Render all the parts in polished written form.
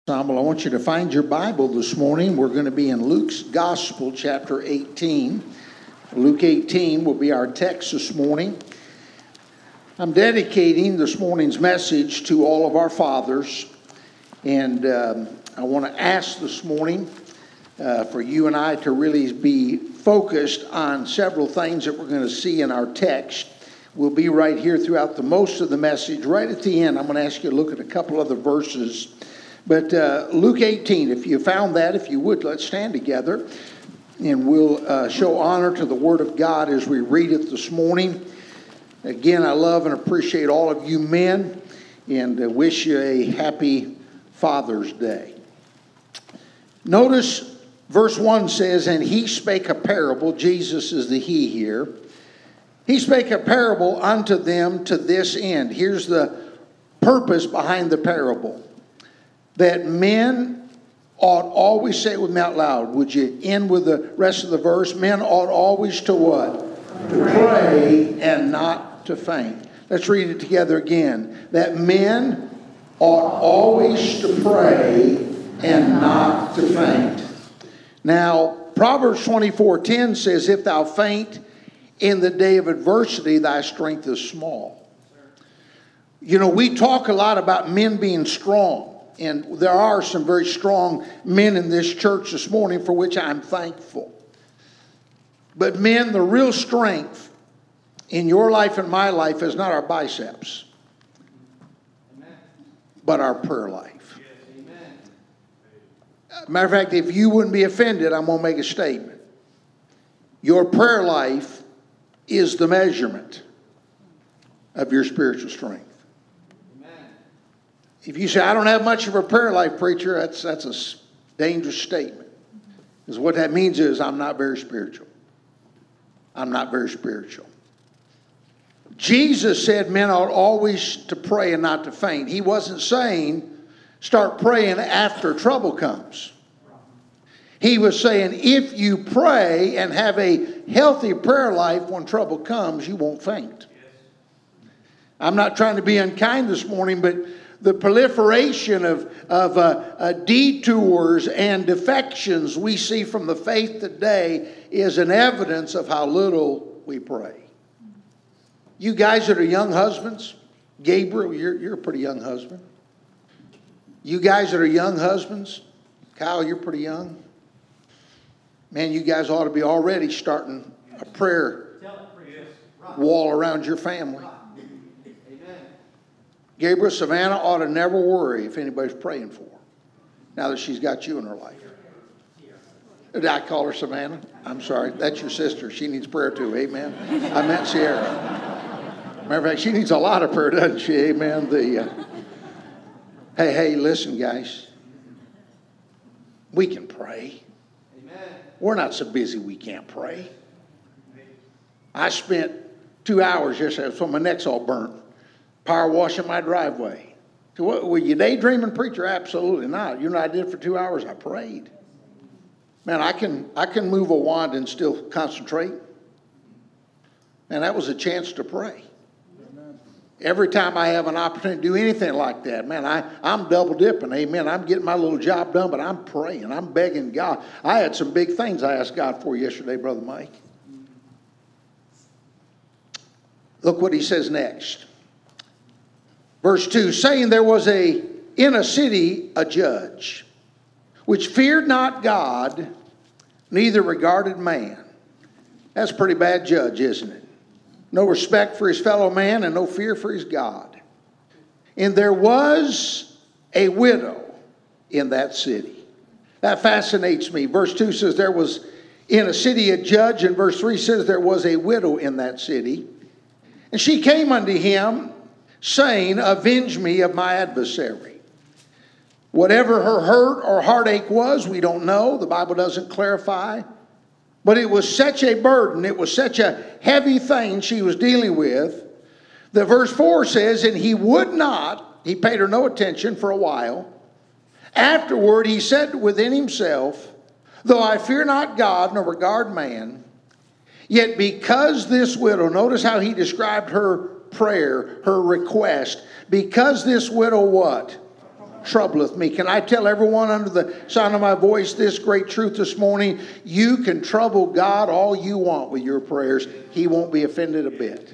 Well, I want you to find your Bible this morning. We're going to be in Luke's Gospel, chapter 18. Luke 18 will be our text this morning. I'm dedicating this morning's message to all of our fathers. And I want to ask this morning for you and I to really be focused on several things that we're going to see in our text. We'll be right here throughout the most of the message. Right at the end, I'm going to ask you to look at a couple other verses. But Luke 18, if you found that, if you would, let's stand together. And we'll show honor to the Word of God as we read it this morning. Again, I love and appreciate all of you men. And wish you a happy Father's Day. Notice verse 1 says, "And he spake a parable." Jesus is the he here. "He spake a parable unto them to this end." Here's the purpose behind the parable. "That men ought always," say it with me out loud. Would you end with the rest of the verse? "Men ought always to what? To pray and not to faint." Let's read it together again. "That men ought always to pray and not to faint." Now, Proverbs 24:10 says, "If thou faint in the day of adversity, thy strength is small." You know, we talk a lot about men being strong. And there are some very strong men in this church this morning, for which I'm thankful. But men, the real strength in your life and my life is not our biceps, but our prayer life. Matter of fact, if you wouldn't be offended, I'm going to make a statement. Your prayer life is the measurement of your spiritual strength. If you say, "I don't have much of a prayer life, preacher," that's a dangerous statement. Because what that means is I'm not very spiritual. I'm not very spiritual. Jesus said men ought always to pray and not to faint. He wasn't saying start praying after trouble comes. He was saying if you pray and have a healthy prayer life, when trouble comes, you won't faint. I'm not trying to be unkind this morning, but the proliferation of detours and defections we see from the faith today is an evidence of how little we pray. You guys that are young husbands, Gabriel, you're a pretty young husband. You guys that are young husbands, Kyle, you're pretty young. Man, you guys ought to be already starting a prayer wall around your family. Gabriel, Savannah ought to never worry if anybody's praying for her, now that she's got you in her life. Did I call her Savannah? I'm sorry. That's your sister. She needs prayer too. Amen. I meant Sierra. Matter of fact, she needs a lot of prayer, doesn't she? Amen. Hey, listen, guys. We can pray. Amen. We're not so busy we can't pray. I spent 2 hours yesterday, so my neck's all burnt. Power washing my driveway. So what, were you daydreaming, preacher? Absolutely not. You know what I did for 2 hours? I prayed. Man, I can move a wand and still concentrate. Man, that was a chance to pray. Every time I have an opportunity to do anything like that, man, I'm double dipping. Amen. I'm getting my little job done, but I'm praying. I'm begging God. I had some big things I asked God for yesterday, Brother Mike. Look what he says next. Verse 2, "Saying there was in a city a judge, which feared not God, neither regarded man." That's a pretty bad judge, isn't it? No respect for his fellow man and no fear for his God. "And there was a widow in that city." That fascinates me. Verse 2 says there was in a city a judge, and verse 3 says there was a widow in that city. "And she came unto him, saying, Avenge me of my adversary." Whatever her hurt or heartache was, we don't know. The Bible doesn't clarify. But it was such a burden, it was such a heavy thing she was dealing with, that verse 4 says, "And he would not," he paid her no attention for a while. "Afterward he said within himself, Though I fear not God nor regard man, yet because this widow," notice how he described her prayer, her request, "because this widow" what? troubleth me. Can I tell everyone under the sound of my voice this great truth this morning? You can trouble God all you want with your prayers. He won't be offended a bit.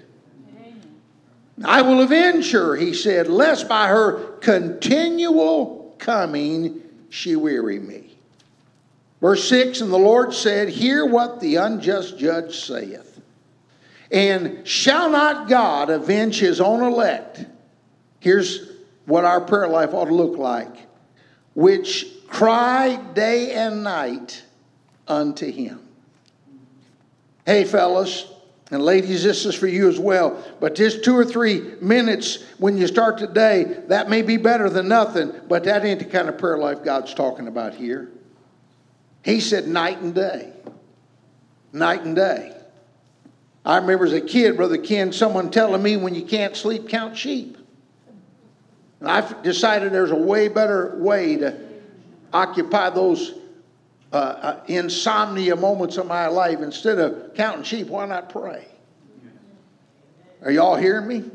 I will avenge her, he said, lest by her continual coming she weary me. Verse 6, and the Lord said, hear what the unjust judge saith. And shall not God avenge his own elect? Here's what our prayer life ought to look like. Which cry day and night unto him. Hey, fellas. And ladies, this is for you as well. But just 2 or 3 minutes when you start today, that may be better than nothing. But that ain't the kind of prayer life God's talking about here. He said night and day. Night and day. I remember as a kid, Brother Ken, someone telling me when you can't sleep, count sheep. And I've decided there's a way better way to occupy those insomnia moments of my life. Instead of counting sheep, why not pray? Are y'all hearing me?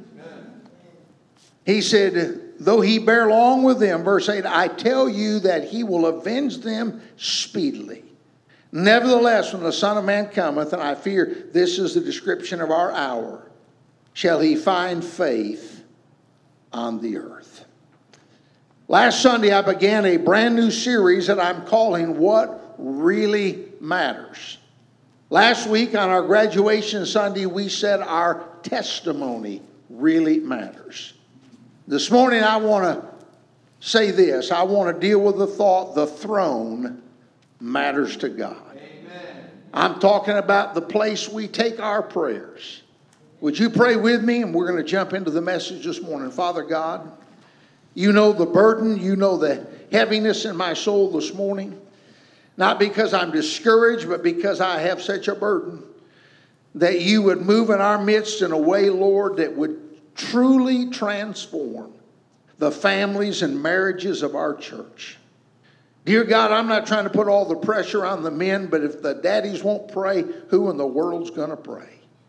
He said, though he bear long with them, verse 8, I tell you that he will avenge them speedily. Nevertheless, when the Son of Man cometh, and I fear this is the description of our hour, shall he find faith on the earth. Last Sunday, I began a brand new series that I'm calling What Really Matters. Last week on our graduation Sunday, we said our testimony really matters. This morning, I want to say this. I want to deal with the thought, the throne matters to God. Amen. I'm talking about the place we take our prayers. Would you pray with me? And we're going to jump into the message this morning. Father God, you know the burden, you know the heaviness in my soul this morning. Not because I'm discouraged, but because I have such a burden that you would move in our midst in a way, Lord, that would truly transform the families and marriages of our church. Dear God, I'm not trying to put all the pressure on the men, but if the daddies won't pray, who in the world's going to pray?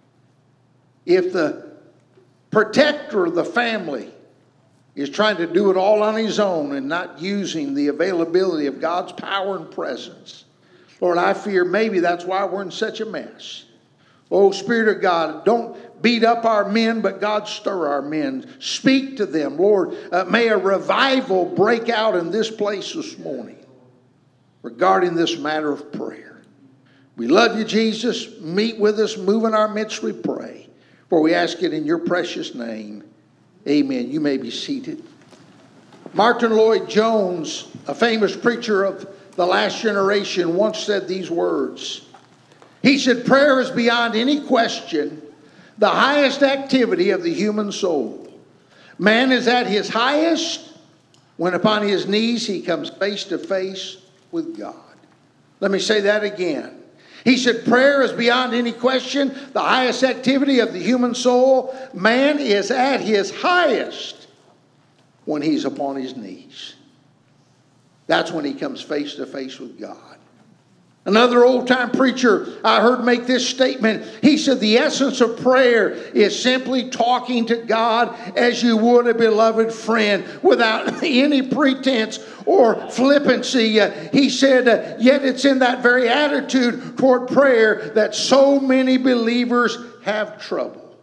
If the protector of the family is trying to do it all on his own and not using the availability of God's power and presence, Lord, I fear maybe that's why we're in such a mess. Oh, Spirit of God, don't beat up our men, but God, stir our men. Speak to them, Lord. May a revival break out in this place this morning regarding this matter of prayer. We love you, Jesus. Meet with us, move in our midst, we pray. For we ask it in your precious name. Amen. You may be seated. Martin Lloyd-Jones, a famous preacher of the last generation, once said these words. He said, prayer is beyond any question the highest activity of the human soul. Man is at his highest when upon his knees he comes face to face with God. Let me say that again. He said, prayer is beyond any question the highest activity of the human soul. Man is at his highest when he's upon his knees. That's when he comes face to face with God. Another old-time preacher I heard make this statement. He said, the essence of prayer is simply talking to God as you would a beloved friend without any pretense or flippancy. He said, yet it's in that very attitude toward prayer that so many believers have trouble.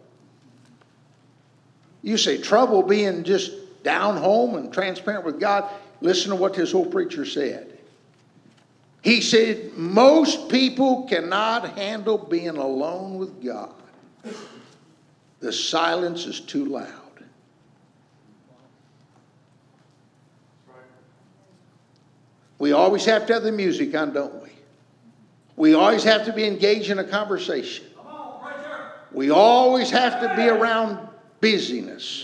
You say trouble being just down home and transparent with God. Listen to what this old preacher said. He said, most people cannot handle being alone with God. The silence is too loud. We always have to have the music on, don't we? We always have to be engaged in a conversation. We always have to be around busyness.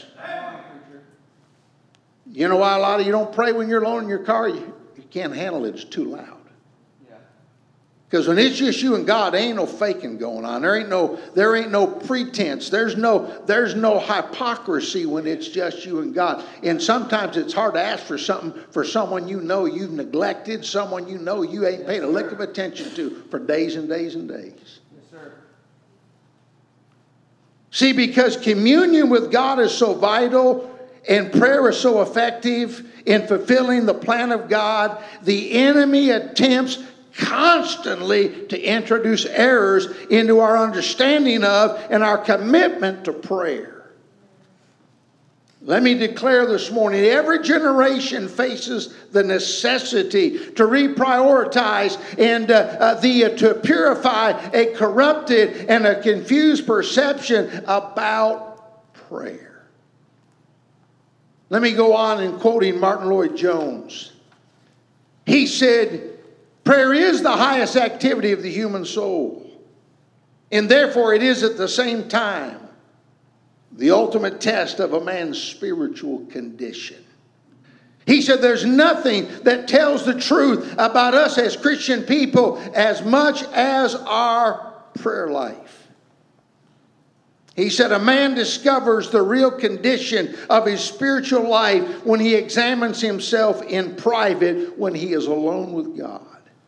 You know why a lot of you don't pray when you're alone in your car? You can't handle it. It's too loud. Because when it's just you and God, there ain't no faking going on. There ain't no pretense. There's no hypocrisy when it's just you and God. And sometimes it's hard to ask for something for someone you know you've neglected, someone you know you ain't paid a lick of attention to for days and days and days. Yes, sir. See, because communion with God is so vital, and prayer is so effective in fulfilling the plan of God, the enemy attempts constantly to introduce errors into our understanding of and our commitment to prayer. Let me declare this morning, every generation faces the necessity to reprioritize and to purify a corrupted and a confused perception about prayer. Let me go on in quoting Martin Lloyd-Jones. He said, prayer is the highest activity of the human soul, and therefore it is at the same time the ultimate test of a man's spiritual condition. He said there's nothing that tells the truth about us as Christian people as much as our prayer life. He said a man discovers the real condition of his spiritual life when he examines himself in private, when he is alone with God.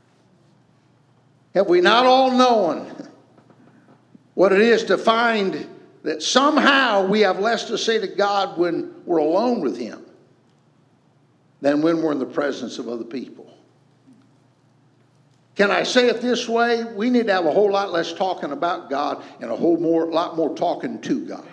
Have we not all known what it is to find that somehow we have less to say to God when we're alone with Him than when we're in the presence of other people? Can I say it this way? We need to have a whole lot less talking about God and a lot more talking to God.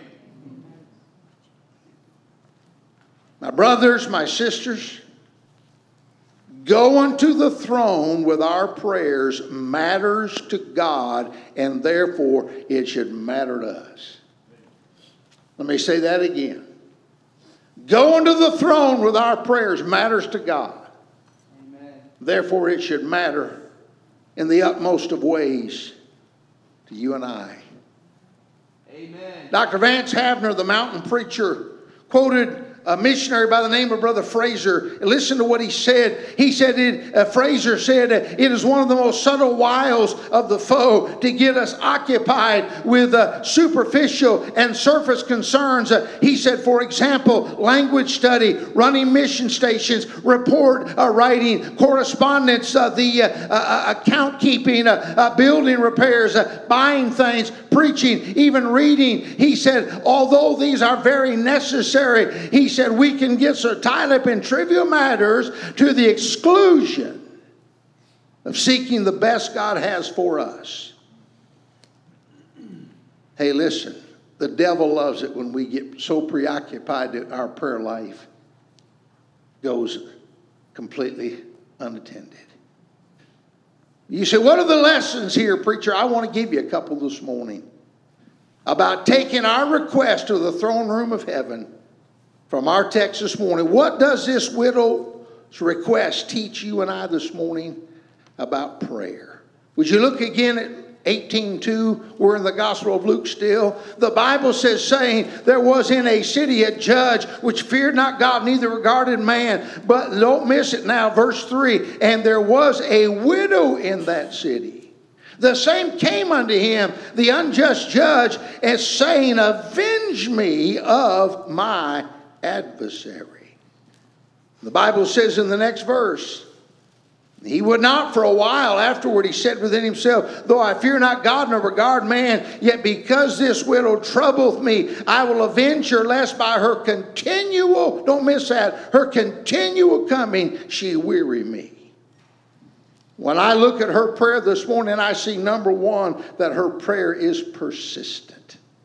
My brothers, my sisters, going to the throne with our prayers matters to God, and therefore it should matter to us. Let me say that again. Going to the throne with our prayers matters to God. Amen. Therefore, it should matter in the utmost of ways to you and I. Amen. Dr. Vance Havner, the mountain preacher, quoted a missionary by the name of Brother Fraser. Listen to what he said. He said, Fraser said, it is one of the most subtle wiles of the foe to get us occupied with superficial and surface concerns. He said, for example, language study, running mission stations, report writing, correspondence, the account keeping, building repairs, buying things, preaching, even reading. He said, although these are very necessary, he said, we can get so tied up in trivial matters to the exclusion of seeking the best God has for us. Hey, listen, the devil loves it when we get so preoccupied that our prayer life goes completely unattended. You say, what are the lessons here, preacher? I want to give you a couple this morning about taking our request to the throne room of heaven. From our text this morning, what does this widow's request teach you and I this morning about prayer? Would you look again at 18:2? We're in the Gospel of Luke still. The Bible says, saying, there was in a city a judge which feared not God, neither regarded man. But don't miss it now, verse 3. And there was a widow in that city. The same came unto him, the unjust judge, as saying, avenge me of my adversary. The Bible says in the next verse, he would not for a while. Afterward he said within himself, though I fear not God nor regard man, yet because this widow troubleth me, I will avenge her, lest by her continual, don't miss that, her continual coming she weary me. When I look at her prayer this morning, I see, number one, that her prayer is persistent.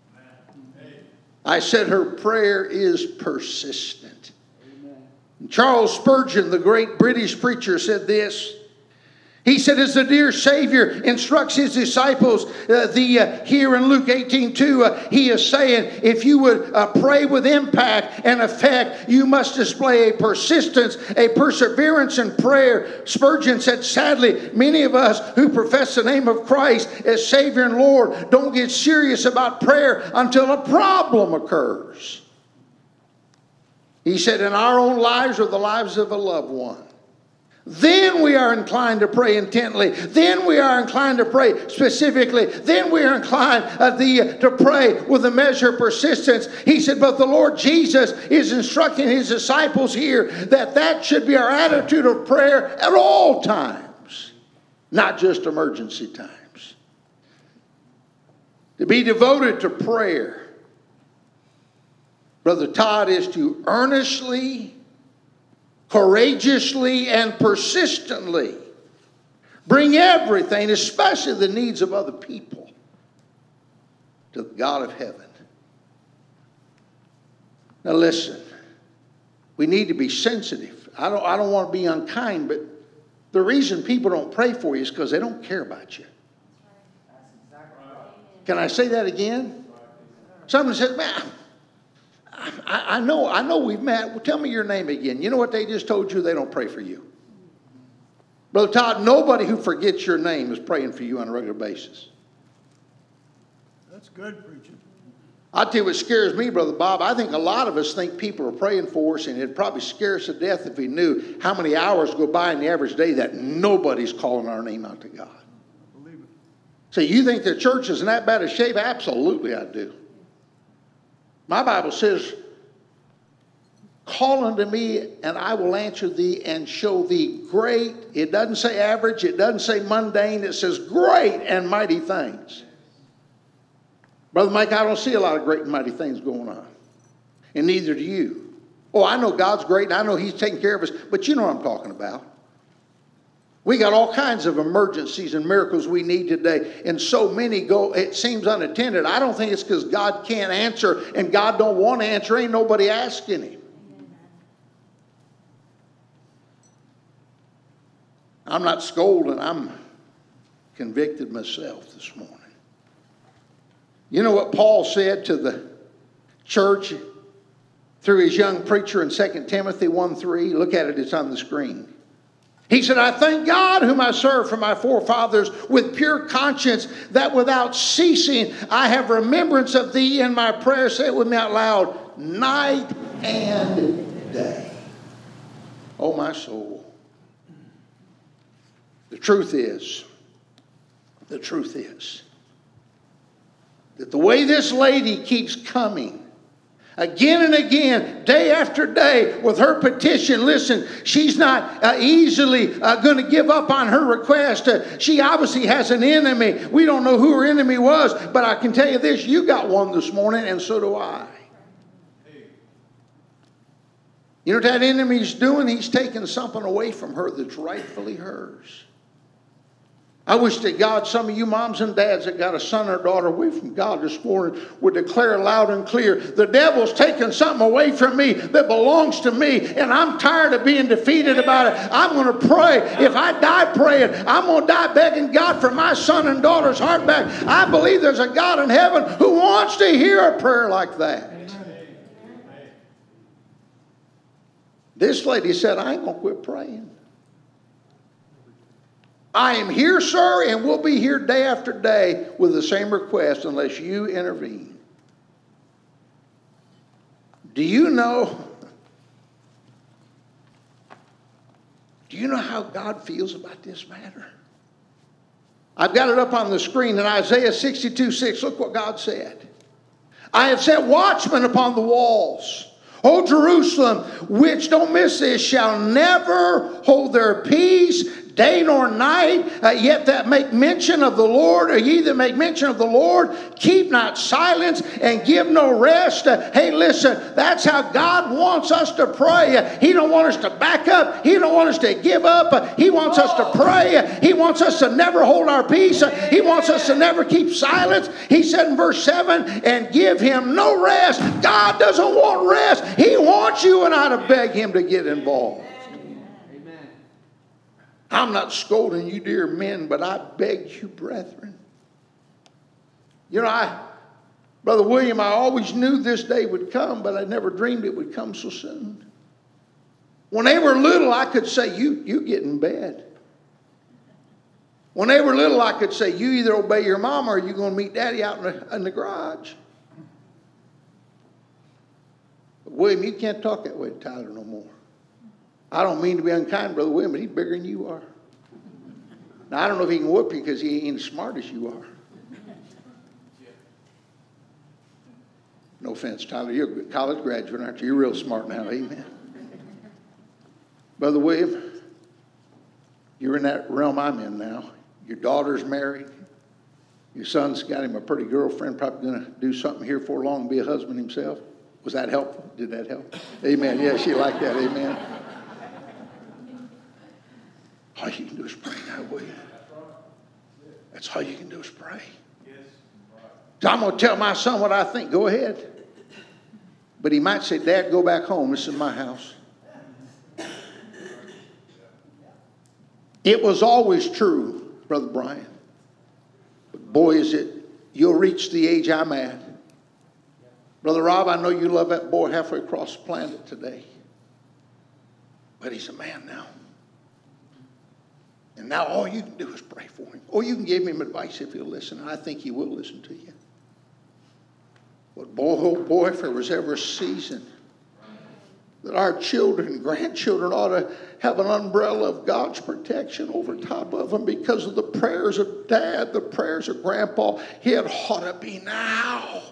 I said her prayer is persistent. Amen. Charles Spurgeon, the great British preacher, said this. He said, as the dear Savior instructs his disciples, here in Luke 18:2, he is saying, if you would pray with impact and effect, you must display a persistence, a perseverance in prayer. Spurgeon said, sadly, many of us who profess the name of Christ as Savior and Lord don't get serious about prayer until a problem occurs. He said, in our own lives or the lives of a loved one, then we are inclined to pray intently. Then we are inclined to pray specifically. Then we are inclined to pray with a measure of persistence. He said, but the Lord Jesus is instructing his disciples here that should be our attitude of prayer at all times, not just emergency times. To be devoted to prayer Brother Todd, is to earnestly, courageously, and persistently bring everything, especially the needs of other people, to the God of heaven. Now listen, we need to be sensitive. I don't want to be unkind, but the reason people don't pray for you is because they don't care about you. Can I say that again? Someone says, man, I know we've met. Well, tell me your name again. You know what they just told you? They don't pray for you. Brother Todd, nobody who forgets your name is praying for you on a regular basis. That's good preaching. I'll tell you what scares me, Brother Bob. I think a lot of us think people are praying for us, and it'd probably scare us to death if we knew how many hours go by in the average day that nobody's calling our name out to God. Believe it. So you think the church is in that bad a shape? Absolutely I do. My Bible says, call unto me and I will answer thee and show thee great. It doesn't say average. It doesn't say mundane. It says great and mighty things. Brother Mike, I don't see a lot of great and mighty things going on. And neither do you. Oh, I know God's great and I know He's taking care of us. But you know what I'm talking about. We got all kinds of emergencies and miracles we need today. And so many go, it seems unattended. I don't think it's because God can't answer and God don't want to answer. Ain't nobody asking Him. I'm not scolding. I'm convicted myself this morning. You know what Paul said to the church through his young preacher in 2 Timothy 1:3? Look at it. It's on the screen. He said, I thank God whom I serve from my forefathers with pure conscience, that without ceasing I have remembrance of thee in my prayer. Say it with me out loud. Night and day. Oh, my soul. The truth is that the way this lady keeps coming again and again, day after day, with her petition. Listen, she's not easily going to give up on her request. She obviously has an enemy. We don't know who her enemy was, but I can tell you this, you got one this morning, and so do I. You know what that enemy's doing? He's taking something away from her that's rightfully hers. I wish that God, some of you moms and dads that got a son or daughter away from God this morning would declare loud and clear, the devil's taking something away from me that belongs to me, and I'm tired of being defeated about it. I'm going to pray. If I die praying, I'm going to die begging God for my son and daughter's heart back. I believe there's a God in heaven who wants to hear a prayer like that. This lady said, I ain't going to quit praying. I am here, sir, and we'll be here day after day with the same request unless you intervene. Do you know how God feels about this matter? I've got it up on the screen in Isaiah 62:6. Look what God said. I have set watchmen upon the walls. O Jerusalem, which, don't miss this, shall never hold their peace, day nor night, yet that make mention of the Lord, or ye that make mention of the Lord, keep not silence and give no rest. Hey, listen, that's how God wants us to pray. He don't want us to back up. He don't want us to give up. He wants us to pray. He wants us to never hold our peace. He wants us to never keep silence. He said in verse 7, and give him no rest. God doesn't want rest. He wants you and I to beg him to get involved. I'm not scolding you, dear men, but I beg you, brethren. You know, Brother William, I always knew this day would come, but I never dreamed it would come so soon. When they were little, I could say, you get in bed. When they were little, I could say, you either obey your mom or you're going to meet daddy out in the garage. But William, you can't talk that way to Tyler no more. I don't mean to be unkind, Brother William, but he's bigger than you are. Now, I don't know if he can whoop you because he ain't as smart as you are. No offense, Tyler. You're a college graduate, aren't you? You're real smart now. Amen. Brother William, you're in that realm I'm in now. Your daughter's married. Your son's got him a pretty girlfriend, probably going to do something here for long and be a husband himself. Was that helpful? Did that help? Amen. Yeah, she liked that. Amen. All you can do is pray now, will you? That's all you can do is pray. So I'm going to tell my son what I think. Go ahead. But he might say, Dad, go back home. This is my house. It was always true, Brother Brian. But boy, is it, you'll reach the age I'm at. Brother Rob, I know you love that boy halfway across the planet today. But he's a man now. And now all you can do is pray for him. Or you can give him advice if he'll listen. And I think he will listen to you. But boy, oh boy, if there was ever a season that our children and grandchildren ought to have an umbrella of God's protection over top of them because of the prayers of Dad, the prayers of Grandpa, it ought to be now.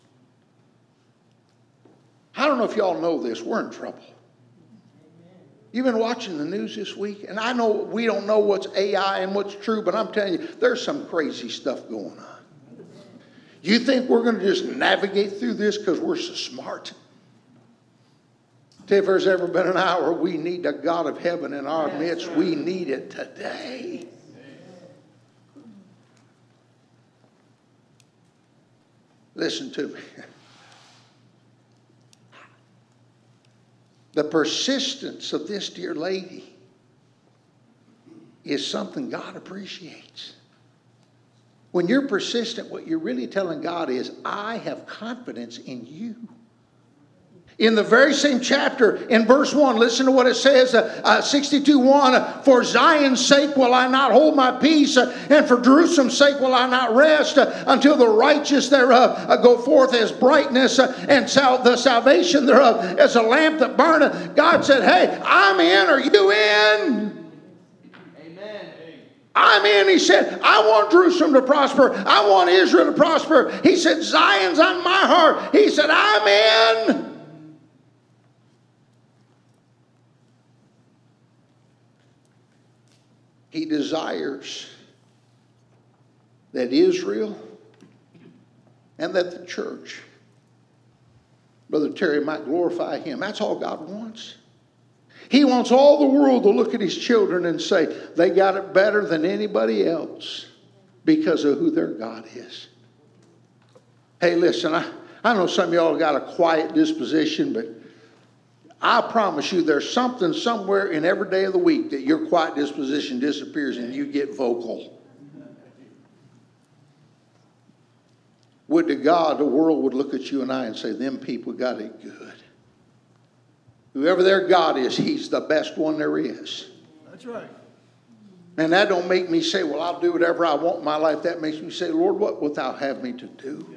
I don't know if y'all know this. We're in trouble. You've been watching the news this week, and I know we don't know what's AI and what's true, but I'm telling you, there's some crazy stuff going on. You think we're going to just navigate through this because we're so smart? If there's ever been an hour we need the God of heaven in our midst, we need it today. Listen to me. The persistence of this dear lady is something God appreciates. When you're persistent, what you're really telling God is, I have confidence in you. In the very same chapter, in verse 1, listen to what it says, 62:1, for Zion's sake will I not hold my peace, and for Jerusalem's sake will I not rest, until the righteous thereof go forth as brightness, and the salvation thereof as a lamp that burneth. God said, hey, I'm in. Are you in? Amen. I'm in. He said, I want Jerusalem to prosper. I want Israel to prosper. He said, Zion's on my heart. He said, I'm in. He desires that Israel and that the church, Brother Terry, might glorify him. That's all God wants. He wants all the world to look at his children and say, they got it better than anybody else because of who their God is. Hey, listen, I know some of y'all got a quiet disposition, but I promise you there's something somewhere in every day of the week that your quiet disposition disappears and you get vocal. Would to God the world would look at you and I and say, them people got it good. Whoever their God is, he's the best one there is. That's right. And that don't make me say, well, I'll do whatever I want in my life. That makes me say, Lord, what wilt thou have me to do?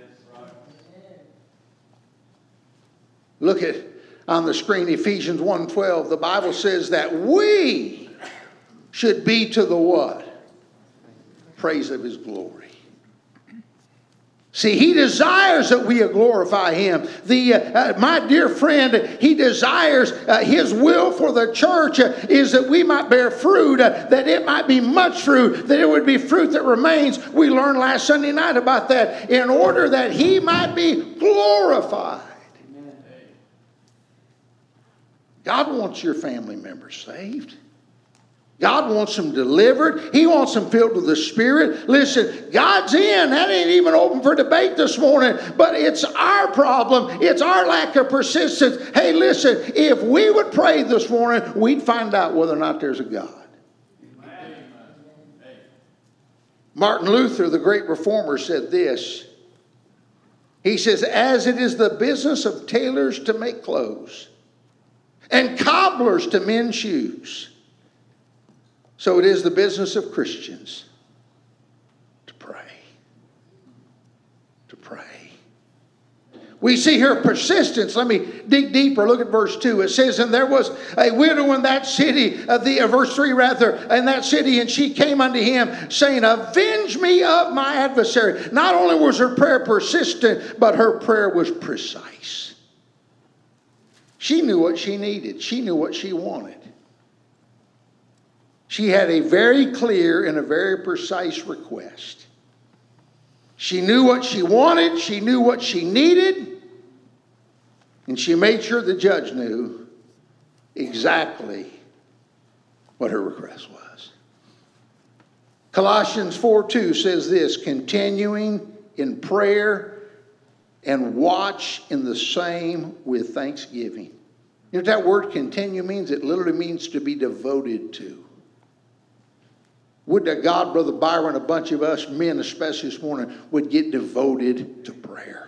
Look at on the screen, Ephesians 1:12, the Bible says that we should be to the what? Praise of his glory. See, he desires that we glorify him. My dear friend, he desires his will for the church is that we might bear fruit, that it might be much fruit, that it would be fruit that remains. We learned last Sunday night about that, in order that he might be glorified. God wants your family members saved. God wants them delivered. He wants them filled with the Spirit. Listen, God's in. That ain't even open for debate this morning. But it's our problem. It's our lack of persistence. Hey, listen, if we would pray this morning, we'd find out whether or not there's a God. Amen. Martin Luther, the great reformer, said this. He says, as it is the business of tailors to make clothes, and cobblers to mend shoes, so it is the business of Christians to pray. To pray. We see here persistence. Let me dig deeper. Look at verse 2. It says, and there was a widow in that city, verse 3 rather, in that city, and she came unto him, saying, avenge me of my adversary. Not only was her prayer persistent, but her prayer was precise. She knew what she needed. She knew what she wanted. She had a very clear and a very precise request. She knew what she wanted. She knew what she needed. And she made sure the judge knew exactly what her request was. Colossians 4:2 says this, continuing in prayer and watch in the same with thanksgiving. You know what that word continue means? It literally means to be devoted to. Would to God, Brother Byron, a bunch of us men, especially this morning, would get devoted to prayer.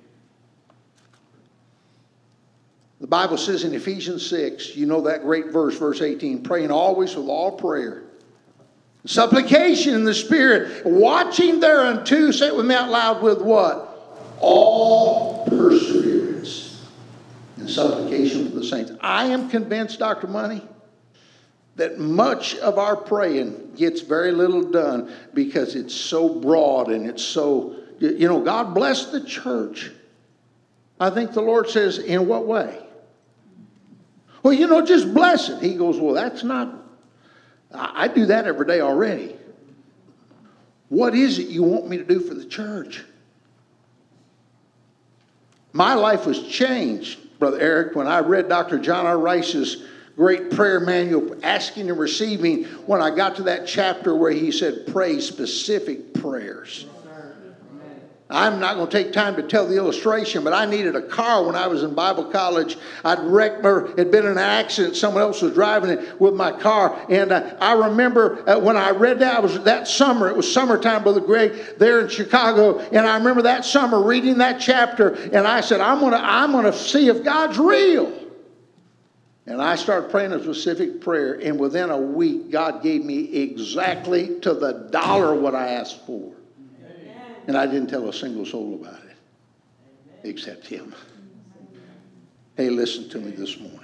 The Bible says in Ephesians 6, you know that great verse, verse 18, praying always with all prayer, supplication in the Spirit, watching thereunto, say it with me out loud, with what? All perseverance and supplication for the saints. I am convinced, Dr. Money, that much of our praying gets very little done because it's so broad and it's so, God bless the church. I think the Lord says, in what way? Well, just bless it. He goes, well, that's not, I do that every day already. What is it you want me to do for the church? My life was changed, Brother Eric, when I read Dr. John R. Rice's great prayer manual, Asking and Receiving, when I got to that chapter where he said, pray specific prayers. I'm not going to take time to tell the illustration, but I needed a car when I was in Bible college. I'd wrecked or had been in an accident. Someone else was driving it with my car. And I remember when I read that, that summer. It was summertime, Brother Greg, there in Chicago. And I remember that summer reading that chapter. And I said, I'm going to see if God's real. And I started praying a specific prayer. And within a week, God gave me exactly to the dollar what I asked for. And I didn't tell a single soul about it, except him. Hey, listen to me this morning.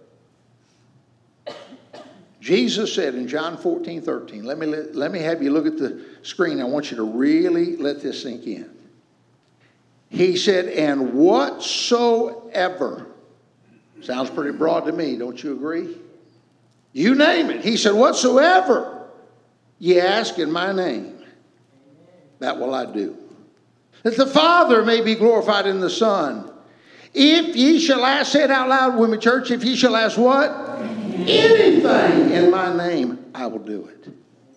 Jesus said in John 14:13, let me have you look at the screen. I want you to really let this sink in. He said, and whatsoever, sounds pretty broad to me, don't you agree? You name it. He said, whatsoever ye ask in my name, that will I do. That the Father may be glorified in the Son. If ye shall ask, say it out loud with me, church, if ye shall ask what? Anything in my name, I will do it.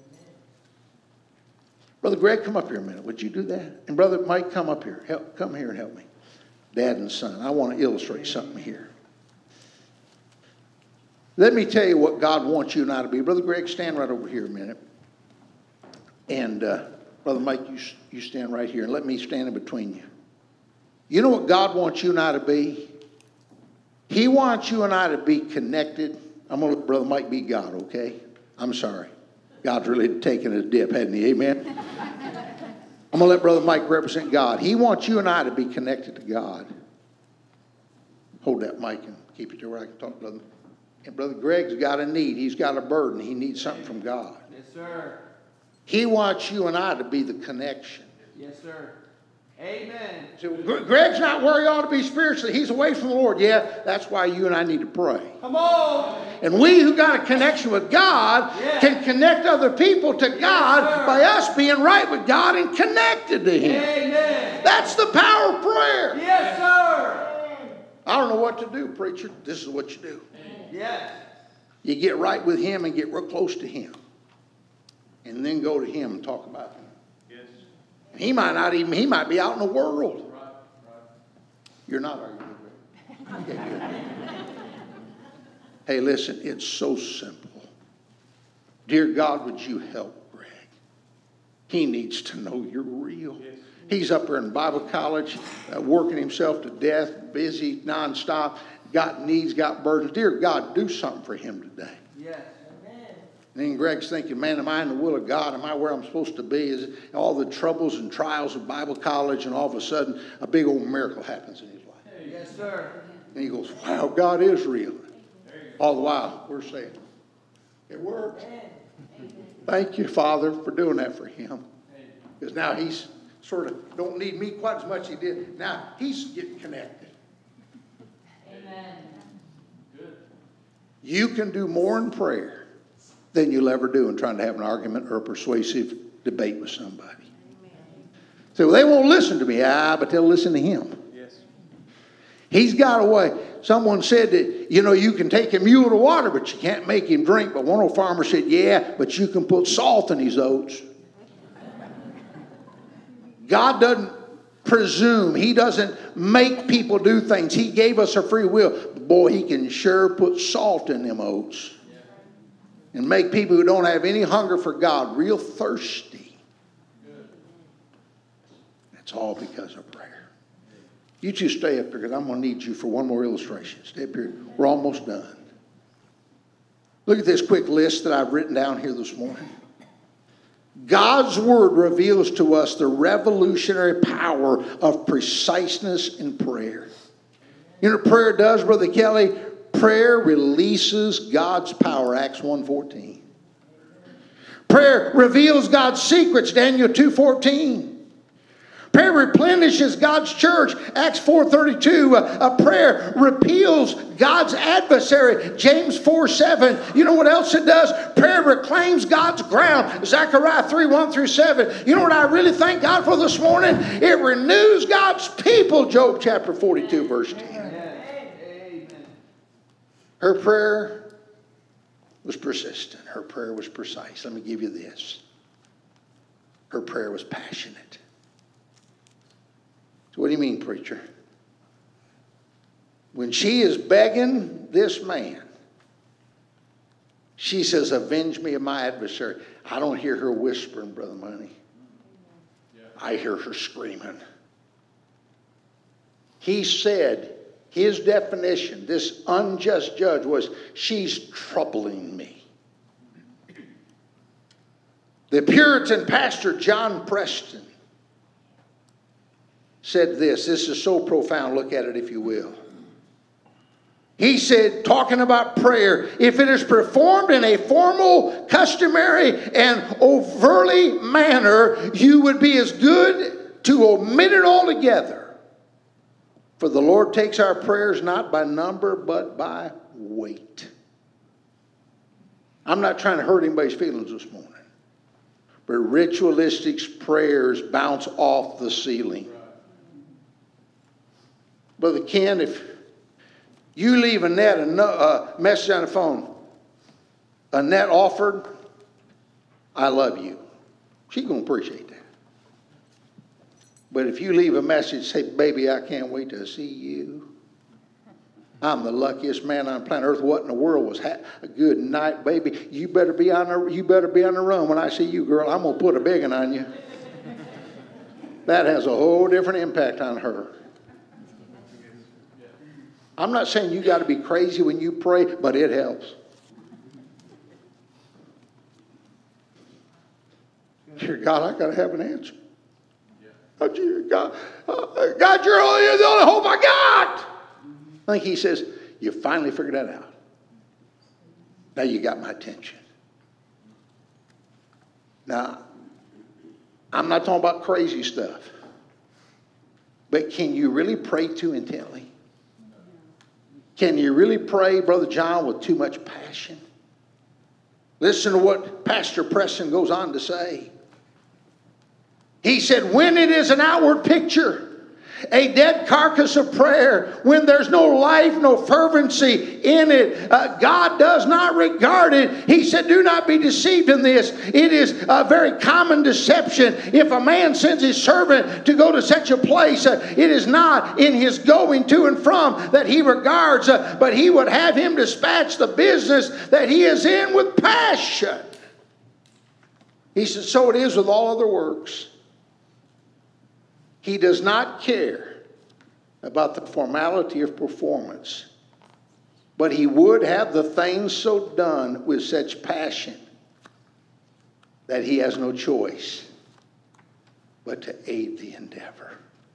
Brother Greg, come up here a minute. Would you do that? And Brother Mike, come up here. Come here and help me. Dad and son, I want to illustrate something here. Let me tell you what God wants you and I to be. Brother Greg, stand right over here a minute. And Brother Mike, you stand right here and let me stand in between you. You know what God wants you and I to be? He wants you and I to be connected. I'm going to let Brother Mike be God, okay? I'm sorry. God's really taken a dip, hasn't he? Amen? I'm going to let Brother Mike represent God. He wants you and I to be connected to God. Hold that mic and keep it to where I can talk to Brother. And Brother Greg's got a need. He's got a burden. He needs something from God. Yes, sir. He wants you and I to be the connection. Yes, sir. Amen. So Greg's not where he ought to be spiritually. He's away from the Lord. Yeah, that's why you and I need to pray. Come on. And we who got a connection with God can connect other people to God by us being right with God and connected to Him. Amen. That's the power of prayer. Yes, sir. I don't know what to do, preacher. This is what you do. Yes. You get right with Him and get real close to Him. And then go to Him and talk about Him. Yes. He might be out in the world. Right. You're not, are you? Okay, good. Hey, listen, it's so simple. Dear God, would you help Greg? He needs to know you're real. Yes. He's up there in Bible college, working himself to death, busy, nonstop, got needs, got burdens. Dear God, do something for him today. Yes. And then Greg's thinking, man, am I in the will of God? Am I where I'm supposed to be? Is all the troubles and trials of Bible college, and all of a sudden a big old miracle happens in his life. Yes, sir. And he goes, wow, God is real. All the while, we're saying, it works. Thank you, Father, for doing that for him. Because now he's sort of don't need me quite as much as he did. Now he's getting connected. Amen. Good. You can do more in prayer than you'll ever do in trying to have an argument or a persuasive debate with somebody. Amen. So they won't listen to me, but they'll listen to him. Yes. He's got a way. Someone said that, you can take a mule to water, but you can't make him drink. But one old farmer said, yeah, but you can put salt in his oats. God doesn't presume. He doesn't make people do things. He gave us a free will. Boy, he can sure put salt in them oats. And make people who don't have any hunger for God real thirsty. That's all because of prayer. You two stay up here because I'm going to need you for one more illustration. Stay up here. We're almost done. Look at this quick list that I've written down here this morning. God's Word reveals to us the revolutionary power of preciseness in prayer. You know what prayer does, Brother Kelly? Prayer releases God's power, Acts 1:14. Prayer reveals God's secrets, Daniel 2:14. Prayer replenishes God's church, Acts 4:32. Prayer repeals God's adversary, James 4:7. You know what else it does? Prayer reclaims God's ground, Zechariah 3:1-7. You know what I really thank God for this morning? It renews God's people, Job chapter 42, verse 10. Her prayer was persistent. Her prayer was precise. Let me give you this. Her prayer was passionate. So what do you mean, preacher? When she is begging this man, she says, avenge me of my adversary. I don't hear her whispering, Brother Money. I hear her screaming. He said, his definition, this unjust judge, was, she's troubling me. The Puritan pastor John Preston said this. This is so profound. Look at it if you will. He said, talking about prayer, if it is performed in a formal, customary, and overtly manner, you would be as good to omit it altogether. For the Lord takes our prayers not by number, but by weight. I'm not trying to hurt anybody's feelings this morning. But ritualistic prayers bounce off the ceiling. Brother Ken, if you leave Annette a message on the phone, Annette offered, I love you. She's going to appreciate that. But if you leave a message, say, baby, I can't wait to see you. I'm the luckiest man on planet Earth. What in the world was a good night, baby? You better be on the run when I see you, girl. I'm gonna put a big one on you. That has a whole different impact on her. I'm not saying you got to be crazy when you pray, but it helps. Dear God, I got to have an answer. Oh, dear God, God, you're the only hope I got. I think he says, you finally figured that out. Now you got my attention. Now, I'm not talking about crazy stuff. But can you really pray too intently? Can you really pray, Brother John, with too much passion? Listen to what Pastor Preston goes on to say. He said, when it is an outward picture, a dead carcass of prayer, when there's no life, no fervency in it, God does not regard it. He said, do not be deceived in this. It is a very common deception. If a man sends his servant to go to such a place, it is not in his going to and from that he regards, but he would have him dispatch the business that he is in with passion. He said, so it is with all other works. He does not care about the formality of performance, but he would have the things so done with such passion that he has no choice but to aid the endeavor.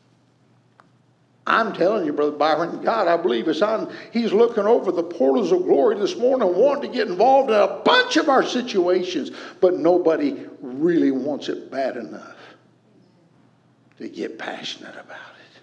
I'm telling you, Brother Byron, God, I believe is on. He's looking over the portals of glory this morning, wanting to get involved in a bunch of our situations, but nobody really wants it bad enough to get passionate about it.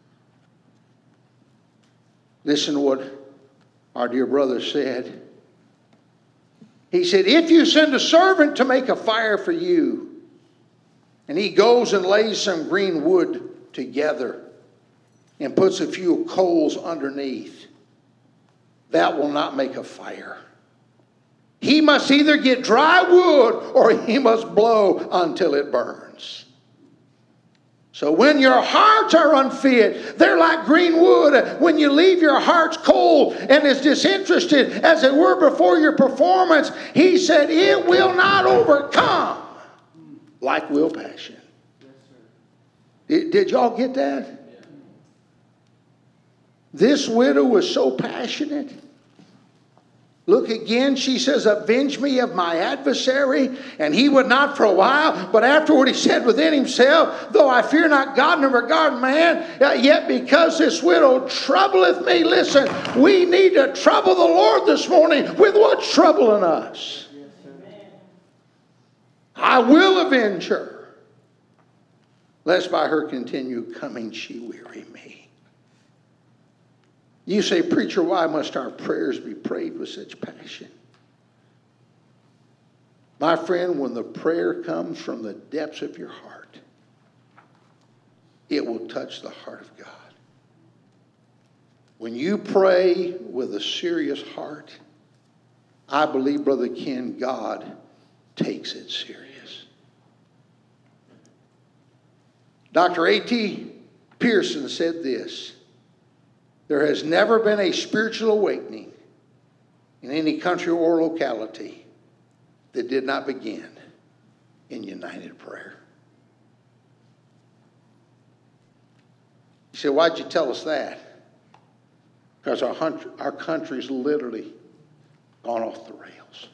Listen to what our dear brother said. He said, if you send a servant to make a fire for you, and he goes and lays some green wood together, and puts a few coals underneath, that will not make a fire. He must either get dry wood or he must blow until it burns. So when your hearts are unfit, they're like green wood. When you leave your hearts cold and as disinterested as it were before your performance, he said it will not overcome like will passion. Did y'all get that? This widow was so passionate. Look again, she says, avenge me of my adversary. And he would not for a while, but afterward he said within himself, though I fear not God nor regard man, yet because this widow troubleth me. Listen, we need to trouble the Lord this morning with what's troubling us. I will avenge her, lest by her continue coming she weary me. You say, preacher, why must our prayers be prayed with such passion? My friend, when the prayer comes from the depths of your heart, it will touch the heart of God. When you pray with a serious heart, I believe, Brother Ken, God takes it serious. Dr. A.T. Pearson said this: there has never been a spiritual awakening in any country or locality that did not begin in united prayer. You say, why'd you tell us that? Because our country's literally gone off the rails.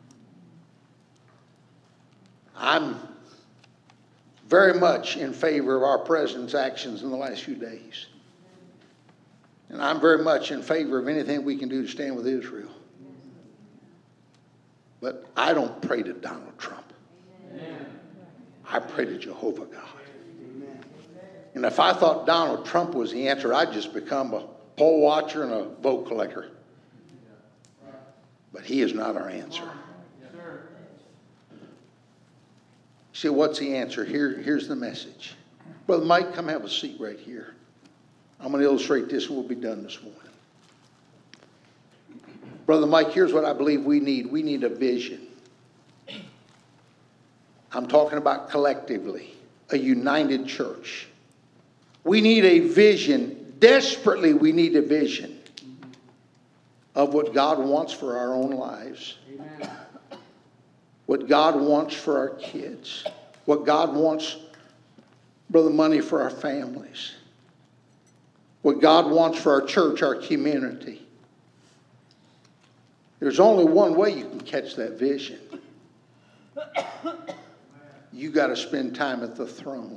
I'm very much in favor of our president's actions in the last few days. And I'm very much in favor of anything we can do to stand with Israel. But I don't pray to Donald Trump. Amen. I pray to Jehovah God. Amen. And if I thought Donald Trump was the answer, I'd just become a poll watcher and a vote collector. But he is not our answer. See, what's the answer? Here's the message. Brother Mike, come have a seat right here. I'm going to illustrate this and we'll be done this morning. Brother Mike, here's what I believe we need. We need a vision. I'm talking about collectively, a united church. We need a vision. Desperately, we need a vision of what God wants for our own lives. Amen. What God wants for our kids. What God wants, Brother Money, for our families. What God wants for our church, our community. There's only one way you can catch that vision. You got to spend time at the throne,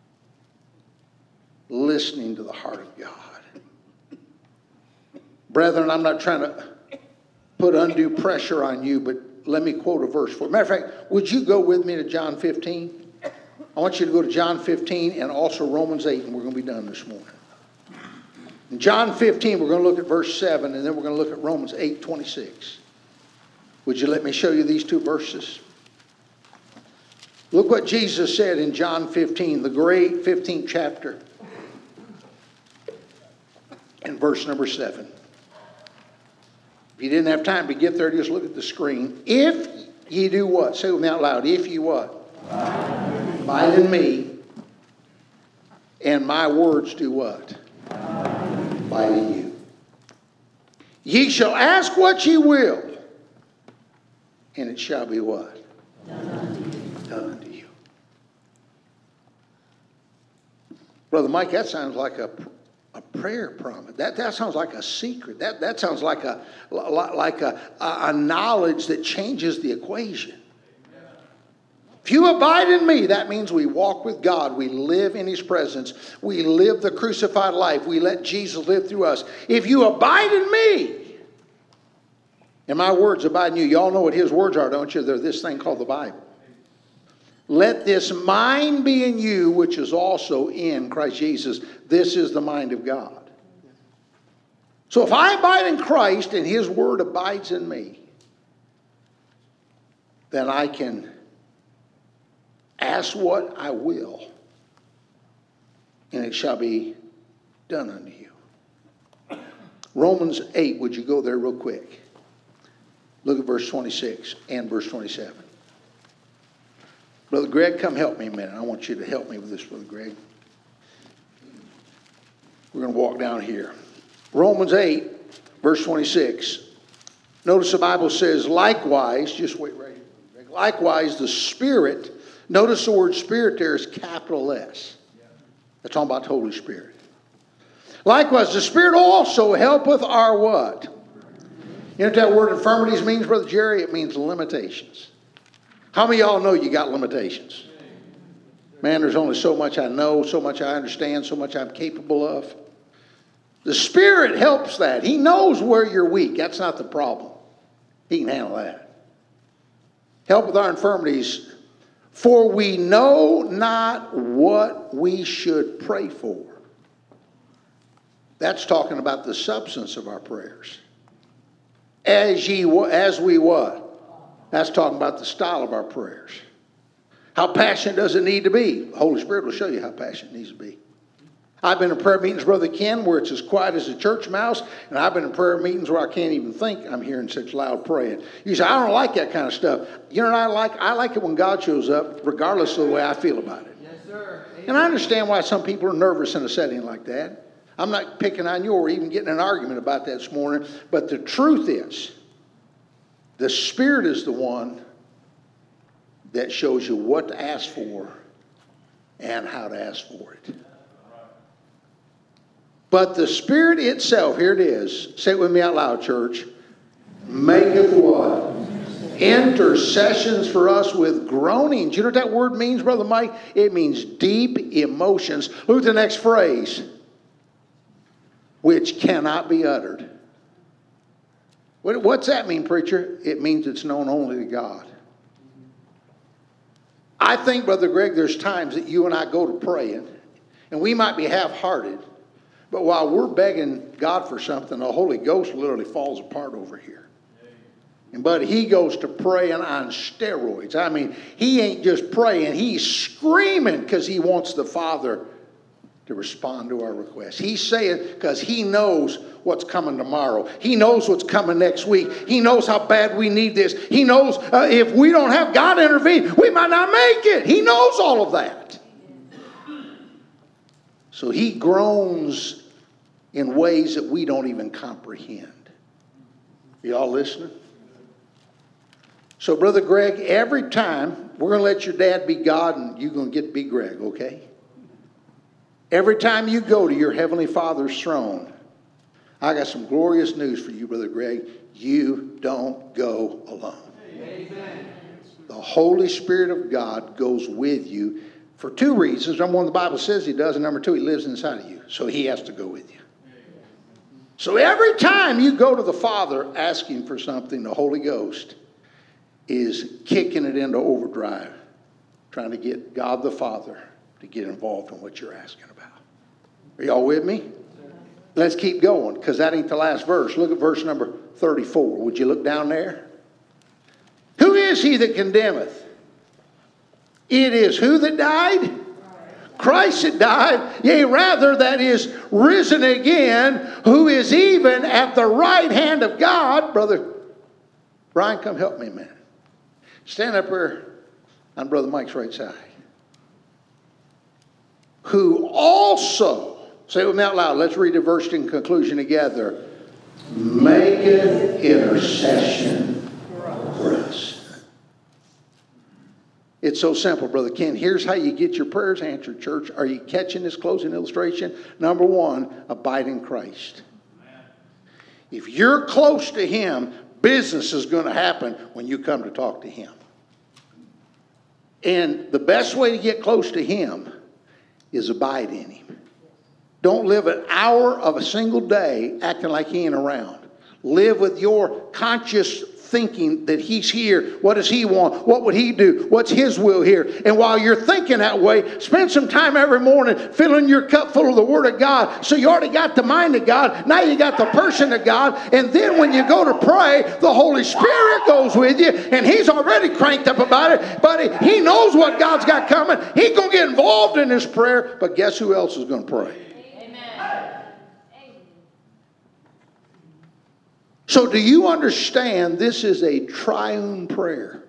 listening to the heart of God. Brethren, I'm not trying to put undue pressure on you, but let me quote a verse for you. Matter of fact, would you go with me to John 15? I want you to go to John 15 and also Romans 8, and we're going to be done this morning. In John 15, we're going to look at verse 7, and then we're going to look at Romans 8:26. Would you let me show you these two verses? Look what Jesus said in John 15, the great 15th chapter, and verse number 7. If you didn't have time to get there, just look at the screen. If ye do what? Say with me out loud. If ye what? Abide in me, and my words do what? Abide in you. Ye shall ask what ye will, and it shall be what? Done unto you. Brother Mike, that sounds like a prayer promise. That sounds like a secret. That sounds like a knowledge that changes the equation. If you abide in me, that means we walk with God. We live in his presence. We live the crucified life. We let Jesus live through us. If you abide in me, and my words abide in you. Y'all know what his words are, don't you? They're this thing called the Bible. Let this mind be in you, which is also in Christ Jesus. This is the mind of God. So if I abide in Christ and his word abides in me, then I can ask what I will, and it shall be done unto you. Romans 8, would you go there real quick? Look at verse 26 and verse 27. Brother Greg, come help me a minute. I want you to help me with this, Brother Greg. We're going to walk down here. Romans 8, verse 26. Notice the Bible says, likewise, just wait right here. Likewise, the Spirit, notice the word Spirit there is capital S. That's talking about the Holy Spirit. Likewise, the Spirit also helpeth our what? You know what that word infirmities means, Brother Jerry? It means limitations. How many of y'all know you got limitations? Man, there's only so much I know, so much I understand, so much I'm capable of. The Spirit helps that. He knows where you're weak. That's not the problem. He can handle that. Help with our infirmities. For we know not what we should pray for. That's talking about the substance of our prayers. As we what? That's talking about the style of our prayers. How passionate does it need to be? The Holy Spirit will show you how passionate it needs to be. I've been in prayer meetings, Brother Ken, where it's as quiet as a church mouse, and I've been in prayer meetings where I can't even think I'm hearing such loud praying. You say, I don't like that kind of stuff. You know what I like? I like it when God shows up, regardless of the way I feel about it. Yes, sir. And I understand why some people are nervous in a setting like that. I'm not picking on you or even getting in an argument about that this morning, but the truth is, the Spirit is the one that shows you what to ask for and how to ask for it. But the Spirit itself, here it is, say it with me out loud, church, maketh what? Intercessions for us with groanings. You know what that word means, Brother Mike? It means deep emotions. Look at the next phrase. Which cannot be uttered. What's that mean, preacher? It means it's known only to God. I think, Brother Greg, there's times that you and I go to praying, and we might be half-hearted, but while we're begging God for something, the Holy Ghost literally falls apart over here. But he goes to praying on steroids. I mean, he ain't just praying, he's screaming because he wants the Father to respond to our requests. He's saying because he knows what's coming tomorrow. He knows what's coming next week. He knows how bad we need this. He knows if we don't have God intervene, we might not make it. He knows all of that. So he groans in ways that we don't even comprehend. Y'all listening? So, Brother Greg, every time, we're going to let your dad be God and you're going to get to be Greg, okay? Every time you go to your Heavenly Father's throne, I got some glorious news for you, Brother Greg. You don't go alone. Amen. The Holy Spirit of God goes with you for two reasons. Number one, the Bible says he does, and number two, he lives inside of you. So he has to go with you. So every time you go to the Father asking for something, the Holy Ghost is kicking it into overdrive, trying to get God the Father to get involved in what you're asking about. Are y'all with me? Let's keep going, because that ain't the last verse. Look at verse number 34. Would you look down there? Who is he that condemneth? It is who that died? Christ that died, yea, rather that is risen again, who is even at the right hand of God. Brother Brian, come help me a minute. Stand up here on Brother Mike's right side. Who also, say it with me out loud, let's read the verse in conclusion together, maketh intercession for us. It's so simple, Brother Ken. Here's how you get your prayers answered, church. Are you catching this closing illustration? Number one, abide in Christ. If you're close to him, business is going to happen when you come to talk to him. And the best way to get close to him is abide in him. Don't live an hour of a single day acting like he ain't around. Live with your conscious thinking that he's here. What does he want? What would he do? What's his will here? And while you're thinking that way, spend some time every morning filling your cup full of the Word of God. So you already got the mind of God. Now you got the person of God. And then when you go to pray, the Holy Spirit goes with you. And he's already cranked up about it. But he knows what God's got coming. He's going to get involved in this prayer. But guess who else is going to pray? Amen. So do you understand this is a triune prayer?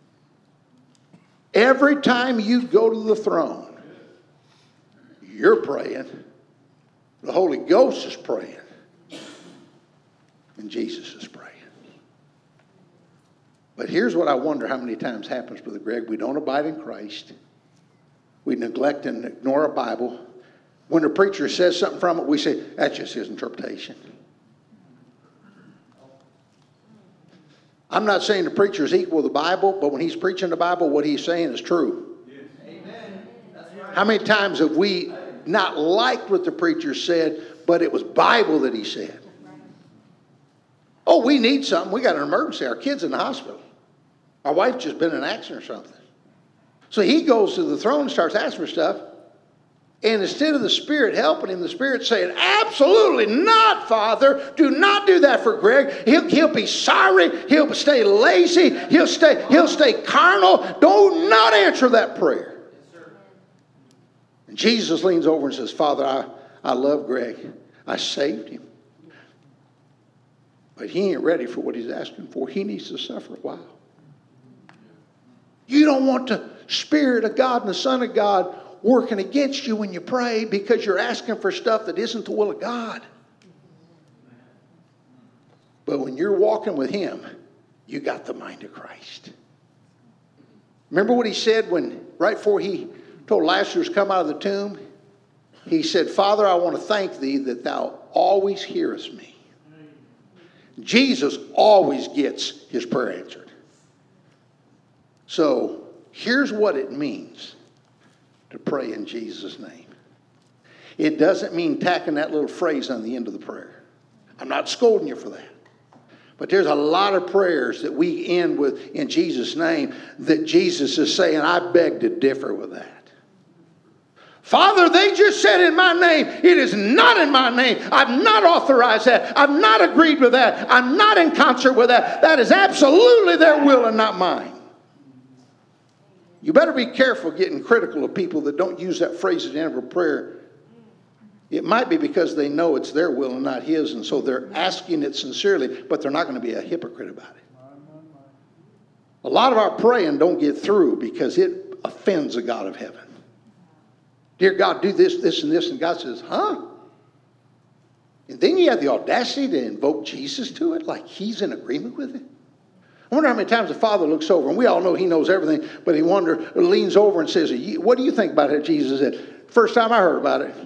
Every time you go to the throne, you're praying. The Holy Ghost is praying. And Jesus is praying. But here's what I wonder how many times happens, Brother Greg. We don't abide in Christ. We neglect and ignore a Bible. When the preacher says something from it, we say, that's just his interpretation. I'm not saying the preacher is equal to the Bible, but when he's preaching the Bible, what he's saying is true. Yes. Amen. That's right. How many times have we not liked what the preacher said, but it was Bible that he said? Oh, we need something. We got an emergency. Our kid's in the hospital. Our wife's just been in an accident or something. So he goes to the throne and starts asking for stuff. And instead of the Spirit helping him, the Spirit's saying, absolutely not, Father. Do not do that for Greg. He'll be sorry. He'll stay lazy. He'll stay carnal. Do not answer that prayer. Yes, sir. And Jesus leans over and says, Father, I love Greg. I saved him. But he ain't ready for what he's asking for. He needs to suffer a while. You don't want the Spirit of God and the Son of God working against you when you pray because you're asking for stuff that isn't the will of God. But when you're walking with him, you got the mind of Christ. Remember what he said when, right before he told Lazarus to come out of the tomb? He said, Father, I want to thank thee that thou always hearest me. Jesus always gets his prayer answered. So here's what it means to pray in Jesus' name. It doesn't mean tacking that little phrase on the end of the prayer. I'm not scolding you for that. But there's a lot of prayers that we end with in Jesus' name that Jesus is saying, I beg to differ with that. Father, they just said in my name. It is not in my name. I've not authorized that. I've not agreed with that. I'm not in concert with that. That is absolutely their will and not mine. You better be careful getting critical of people that don't use that phrase at the end of a prayer. It might be because they know it's their will and not his, and so they're asking it sincerely, but they're not going to be a hypocrite about it. A lot of our praying don't get through because it offends the God of heaven. Dear God, do this, this, and this, and God says, huh? And then you have the audacity to invoke Jesus to it like he's in agreement with it. I wonder how many times the Father looks over, and we all know he knows everything, but he leans over and says, what do you think about it? Jesus said, first time I heard about it.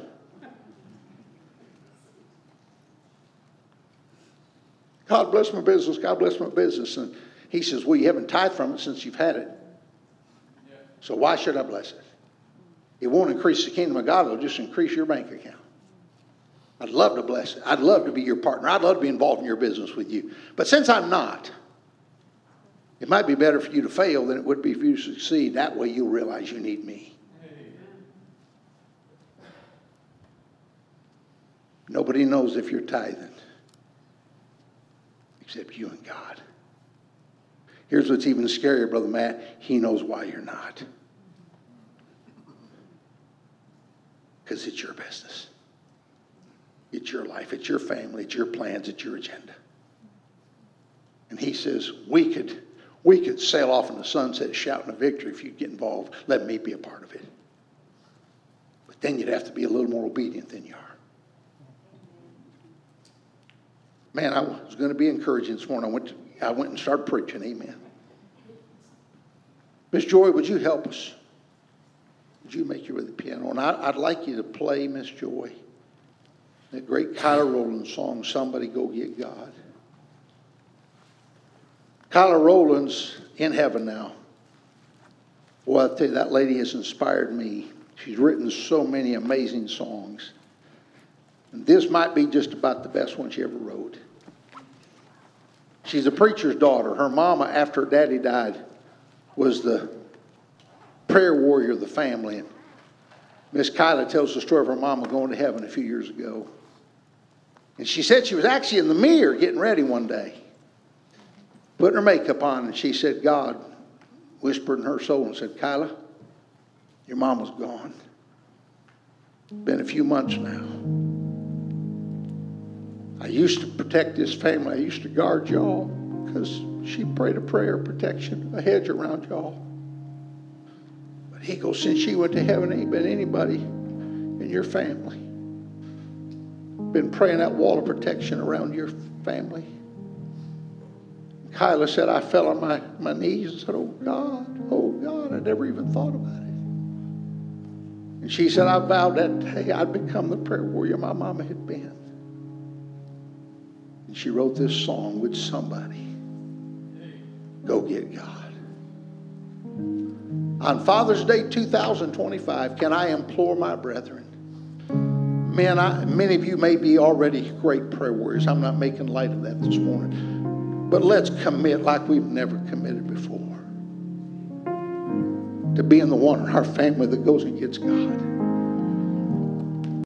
God bless my business. God bless my business. And he says, well, you haven't tithed from it since you've had it. So why should I bless it? It won't increase the kingdom of God. It'll just increase your bank account. I'd love to bless it. I'd love to be your partner. I'd love to be involved in your business with you. But since I'm not, it might be better for you to fail than it would be for you to succeed. That way you'll realize you need me. Nobody knows if you're tithing except you and God. Here's what's even scarier, Brother Matt. He knows why you're not. Because it's your business. It's your life. It's your family. It's your plans. It's your agenda. And he says, we could sail off in the sunset shouting a victory if you'd get involved. Let me be a part of it. But then you'd have to be a little more obedient than you are. Man, I was going to be encouraging this morning. I went and started preaching. Amen. Miss Joy, would you help us? Would you make your way to the piano? And I'd like you to play, Miss Joy, that great Kyla Rowland song, Somebody Go Get God. Kyla Rowland's in heaven now. Well, I tell you, that lady has inspired me. She's written so many amazing songs. And this might be just about the best one she ever wrote. She's a preacher's daughter. Her mama, after her daddy died, was the prayer warrior of the family. And Miss Kyla tells the story of her mama going to heaven a few years ago. And she said she was actually in the mirror getting ready one day, putting her makeup on, and she said, God whispered in her soul and said, Kyla, your mama's gone. Been a few months now. I used to protect this family. I used to guard y'all because she prayed a prayer of protection, a hedge around y'all. But he goes, since she went to heaven, ain't been anybody in your family been praying that wall of protection around your family. Kyla said, I fell on my knees and said, oh God, I never even thought about it. And she said, I vowed that day I'd become the prayer warrior my mama had been. And she wrote this song, Would Somebody Go Get God? On Father's Day 2025, can I implore my brethren? Men, many of you may be already great prayer warriors. I'm not making light of that this morning. But let's commit like we've never committed before to being the one in our family that goes and gets God.